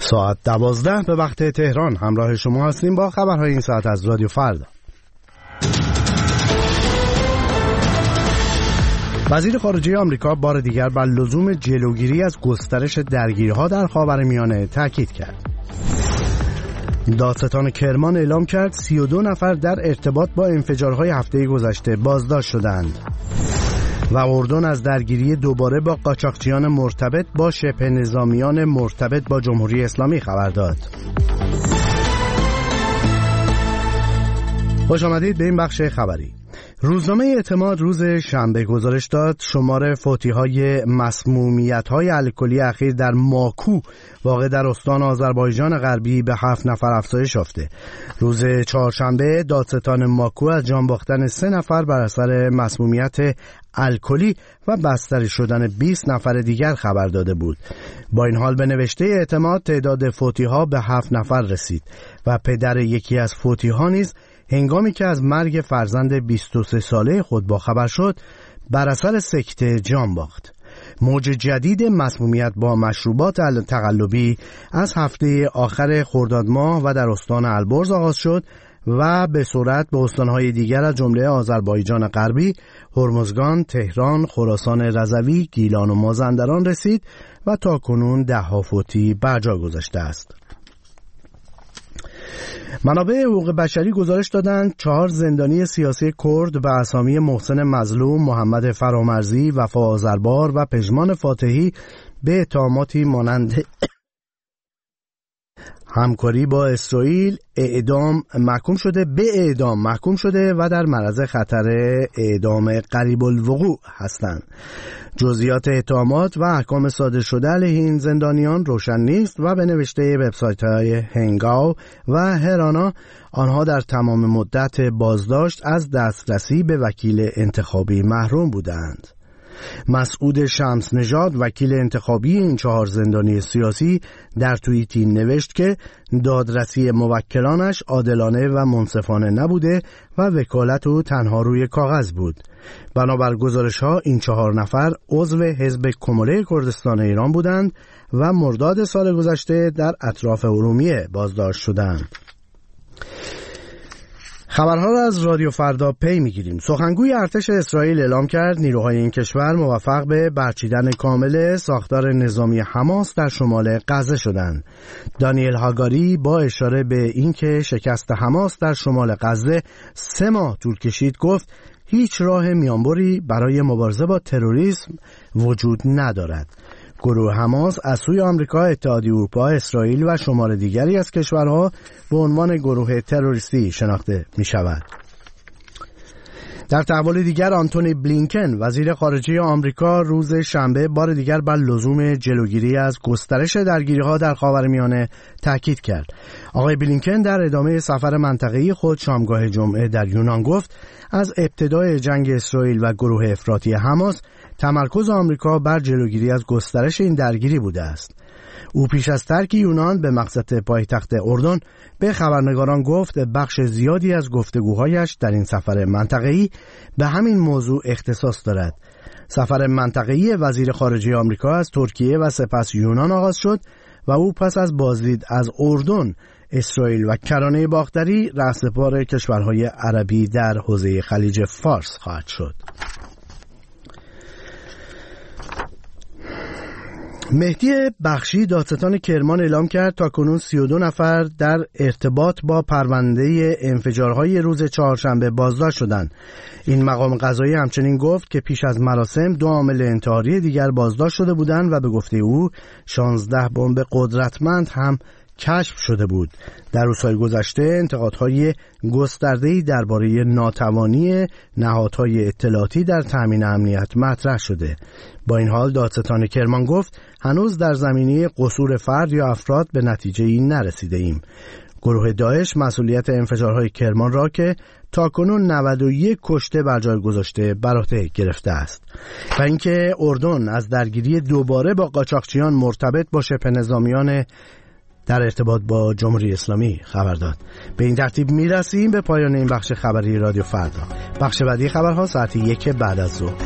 ساعت 12 به وقت تهران همراه شما هستیم با خبرهای این ساعت از رادیو فردا. وزیر خارجه آمریکا بار دیگر بر لزوم جلوگیری از گسترش درگیری‌ها در خاورمیانه تاکید کرد. دادستان کرمان اعلام کرد 32 نفر در ارتباط با انفجارهای هفته گذشته بازداشت شدند. و اردن از درگیری دوباره با قاچاقچیان مرتبط با شبه نظامیان مرتبط با جمهوری اسلامی خبر داد. خوش آمدید به این بخش خبری. روزنامه اعتماد روز شنبه گزارش داد شمار فوتی‌های مسمومیت‌های الکلی اخیر در ماکو واقع در استان آذربایجان غربی به 7 نفر افزایش یافته. روز چهارشنبه دادستان ماکو از جان باختن 3 نفر بر اثر مسمومیت الکلی و بستری شدن 20 نفر دیگر خبر داده بود. با این حال به نوشته اعتماد تعداد فوتی‌ها به 7 نفر رسید و پدر یکی از فوتی‌ها نیز هنگامی که از مرگ فرزند 23 ساله خود باخبر شد بر اثر سکته جان باخت. موج جدید مسمومیت با مشروبات تقلبی از هفته آخر خرداد ماه و در استان البرز آغاز شد و به سرعت به استانهای دیگر از جمله آذربایجان غربی، هرمزگان، تهران، خراسان رضوی، گیلان و مازندران رسید و تاکنون 10 فوتی بر جا گذاشته است. منابع حقوق بشری گزارش دادند 4 زندانی سیاسی کرد به اسامی محسن مظلوم، محمد فرامرزی، وفا آذربار و پژمان فاتحی به اتهاماتی مانند همکاری با اسرائیل اعدام محکوم شده و در معرض خطر اعدام قریب الوقوع هستند. جزئیات اتهامات و احکام صادر شده علیه این زندانیان روشن نیست و به نوشته وبسایت‌های هنگاو و هرانا آنها در تمام مدت بازداشت از دسترسی به وکیل انتخابی محروم بودند. مسعود شمس نژاد وکیل انتخابی این 4 زندانی سیاسی در توییتی نوشت که دادرسی موکلانش عادلانه و منصفانه نبوده و وکالت او تنها روی کاغذ بود. بنابر گزارش‌ها این 4 نفر عضو حزب کمله کردستان ایران بودند و مرداد سال گذشته در اطراف ارومیه بازداشت شدند. خبرها را از رادیو فردا پی میگیریم. سخنگوی ارتش اسرائیل اعلام کرد نیروهای این کشور موفق به برچیدن کامل ساختار نظامی حماس در شمال غزه شدند. دانیل هاگاری با اشاره به اینکه شکست حماس در شمال غزه 3 ماه طول کشید گفت هیچ راه میانبری برای مبارزه با تروریسم وجود ندارد. گروه حماس از سوی آمریکا، اتحادیه اروپا، اسرائیل و شمار دیگری از کشورها به عنوان گروه تروریستی شناخته می شود. در تحول دیگر آنتونی بلینکن وزیر خارجه آمریکا روز شنبه بار دیگر بر لزوم جلوگیری از گسترش درگیری‌ها در خاورمیانه تاکید کرد. آقای بلینکن در ادامه سفر منطقه‌ای خود شامگاه جمعه در یونان گفت از ابتدای جنگ اسرائیل و گروه افراطی حماس تمرکز آمریکا بر جلوگیری از گسترش این درگیری بوده است. او پیش از ترک یونان به مقصد پایتخت اردن به خبرنگاران گفت بخش زیادی از گفتگوهایش در این سفر منطقه‌ای به همین موضوع اختصاص دارد. سفر منطقه‌ای وزیر خارجه آمریکا از ترکیه و سپس یونان آغاز شد و او پس از بازدید از اردن، اسرائیل و کرانه باختری رهسپار کشورهای عربی در حوزه خلیج فارس خواهد شد. مهدی بخشی دادستان کرمان اعلام کرد تاکنون 32 نفر در ارتباط با پرونده انفجارهای روز چهارشنبه بازداشت شدند. این مقام قضایی همچنین گفت که پیش از مراسم 2 عامل انتحاری دیگر بازداشت شده بودند و به گفته او 16 بمب قدرتمند هم کشف شده بود. در روزهای گذشته انتقادهای گسترده‌ای درباره ناتوانی نهادهای اطلاعاتی در تامین امنیت مطرح شده. با این حال دادستان کرمان گفت هنوز در زمینه قصور فرد یا افراد به نتیجه‌ای نرسیده ایم. گروه داعش مسئولیت انفجارهای کرمان را که تاکنون 91 کشته بر جای گذاشته بر عهده گرفته است و اینکه اردن از درگیری دوباره با قاچاقچیان مرتبط با شبه نظامیان در ارتباط با جمهوری اسلامی خبر داد. به این ترتیب میرسیم به پایان این بخش خبری رادیو فردا. بخش بعدی خبرها ساعت 1 بعد از ظهر.